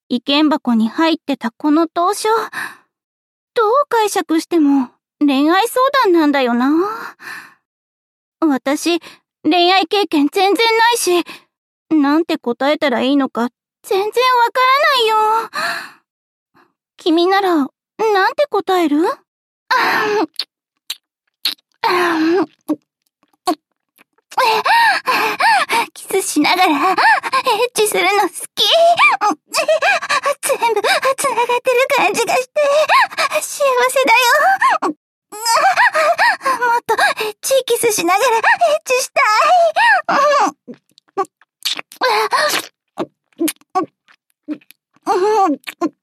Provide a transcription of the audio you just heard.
意見箱に入ってたこの投書。どう解釈しても恋愛相談なんだよな。私、恋愛経験全然ないし、なんて答えたらいいのか全然わからないよ。君なら、なんて答える？キスしながらエッチするの好き。全部繋がってる感じがして幸せだよ。もっとエッチキスしながらエッチしたい。